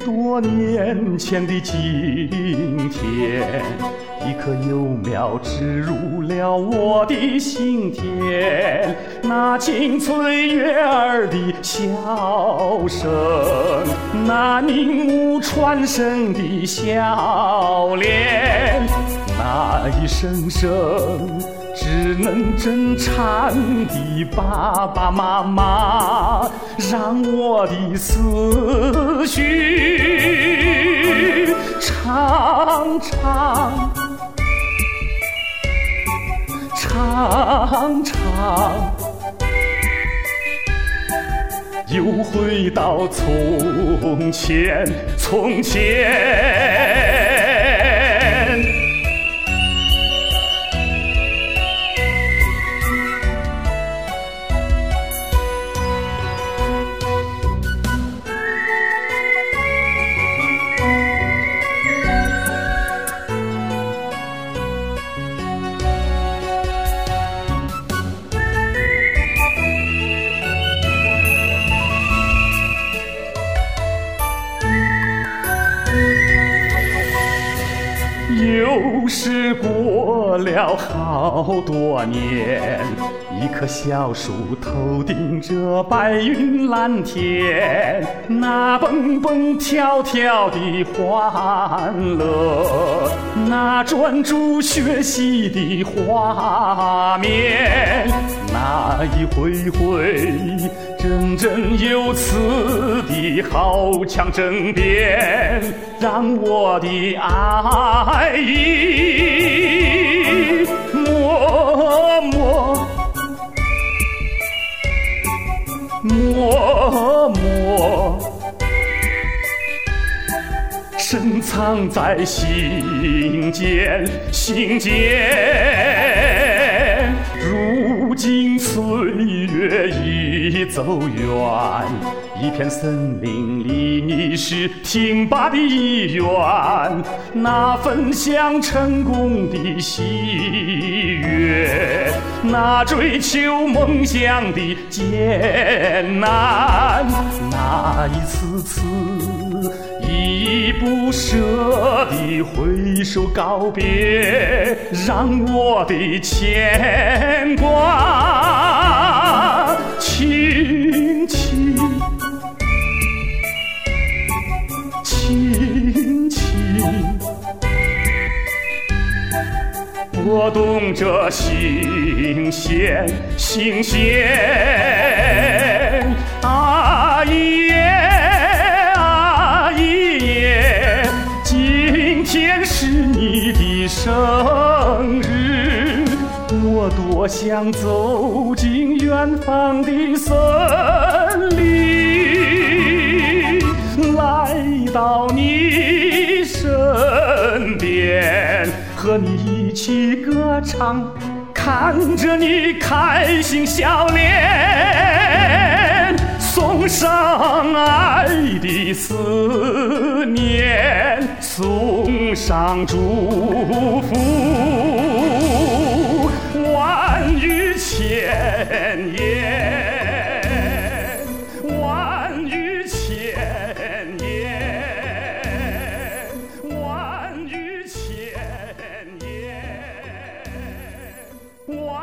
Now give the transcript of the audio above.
多年前的今天，一棵幼苗植入了我的心田。那清脆悦耳的笑声，那凝目传神的笑脸，那一声声只能震颤的爸爸妈妈，让我的思绪长长长长，又回到从前，从前。又是过了好多年，一棵小树头顶着白云蓝天，那蹦蹦跳跳的欢乐，那专注学习的画面，那一回回真真有词的豪强争辩，让我的爱意默默默默深藏在心间，心间。如今岁月已走远，一片森林里你是挺拔的一员，那分享成功的喜悦，那追求梦想的艰难，那一次次依依不舍地挥手告别，让我的牵挂轻轻轻轻拨动着心弦，心弦。啊咿耶，啊咿耶，今天是你的生日，我多想走进远方的森林，来到你身边，和你一起歌唱，看着你开心笑脸，送上爱的思念，送上祝福，万语千言，万语千言，万语千言。